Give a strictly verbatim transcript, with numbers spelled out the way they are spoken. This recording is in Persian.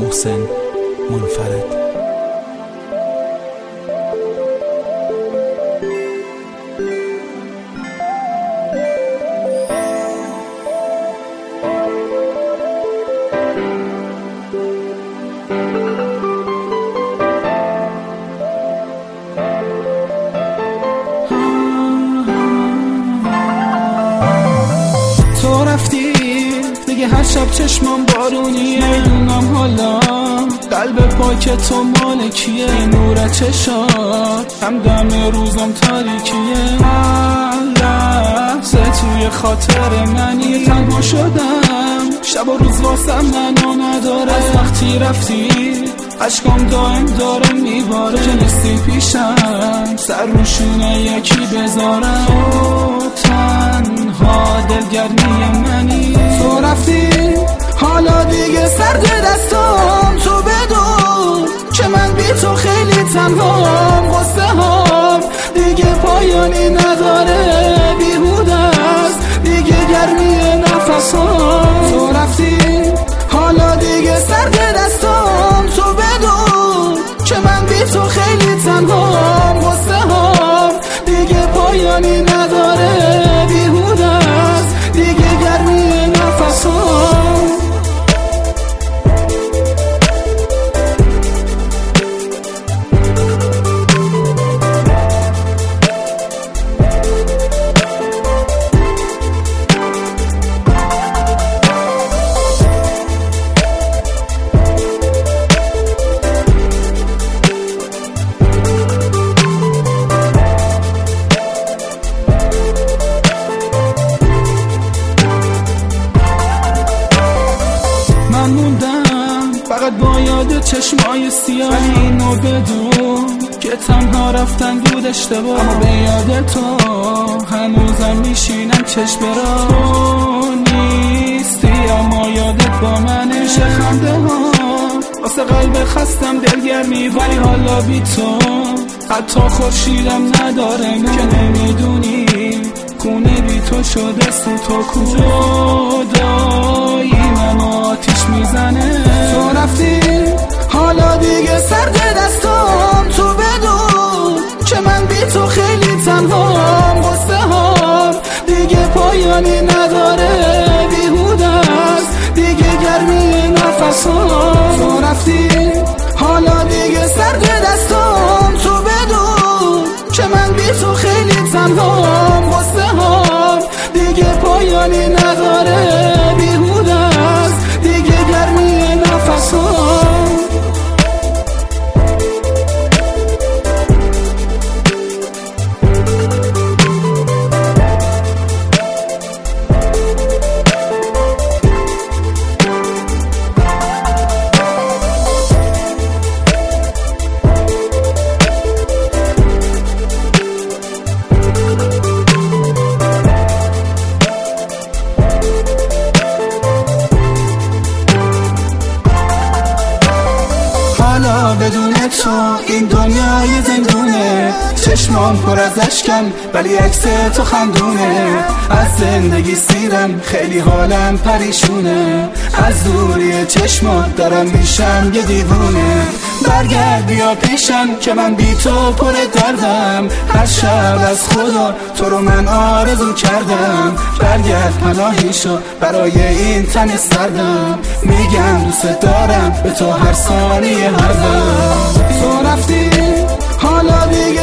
محسن منفرد. تو رفتی دیگه هر شب چشمام بارونیه، میدونم حالا قلب پاک تو مالکیه، نور چشات هم دم روزم تاریکیه. من لحظه توی خاطر منی، تنها شدم شب و روز واسم منو نداره. از وقتی رفتی عشقام دائم داره میباره، که نیستی پیشم سر روشونه یکی بذارم. تو تنها دلگرمی منی، تو رفتی حالا دیگه سرد دستام. تو بدون که من بی تو خیلی تنهام، غصه هام دیگه پایانی نداره، بیهوده است دیگه گرمی نفسام. تو رفتی حالا دیگه سرد دستام. تو بدون که من بی تو خیلی تنهام، غصه هام دیگه پایانی نداره، بیهوده است دیگه گرمی نفسام. من موندم فقط با یاد چشمای سیاه، ولی اینو بدون که تنها رفتن بود اشتباه. اما به یاد تو هنوزم میشینم چشم برا. تو نیستی اما یادت با منه، میشه خنده ها واسه قلب خستم دلگرمی، ولی حالا بی تو حتی خورشیدم نداره. که نمیدونی خونه بی تو شده سو تو جدایی منو آتیش میزنه. تو رفتی حالا دیگه سرد دستام. تو بدون که من بی تو خیلی تنهام، غصه هام دیگه پایانی نداره، بیهوده است دیگه گرمی نفسام. تو رفتی حالا دیگه سرد دستام. تو بدون که من بی تو خیلی تنهام، غصه هام دیگه پایانی نداره، بیهوده است دیگه گرمی نفسام. حالا بدون تو این دنیا یه زندونه، چشمام پر از اشکم ولی عکس تو خندونه. از زندگی سیرم خیلی حالم پریشونه، از دوری چشمات دارم میشم یه دیوونه. برگرد بیا پیشم که من بی تو پر دردم، هر شب از خدا تو رو من آرزو کردم. برگرد پناهی شو برای این تن سردم، میگم دوست دارم به تو هر ثانیه هر دم. تو رفتی حالا دیگه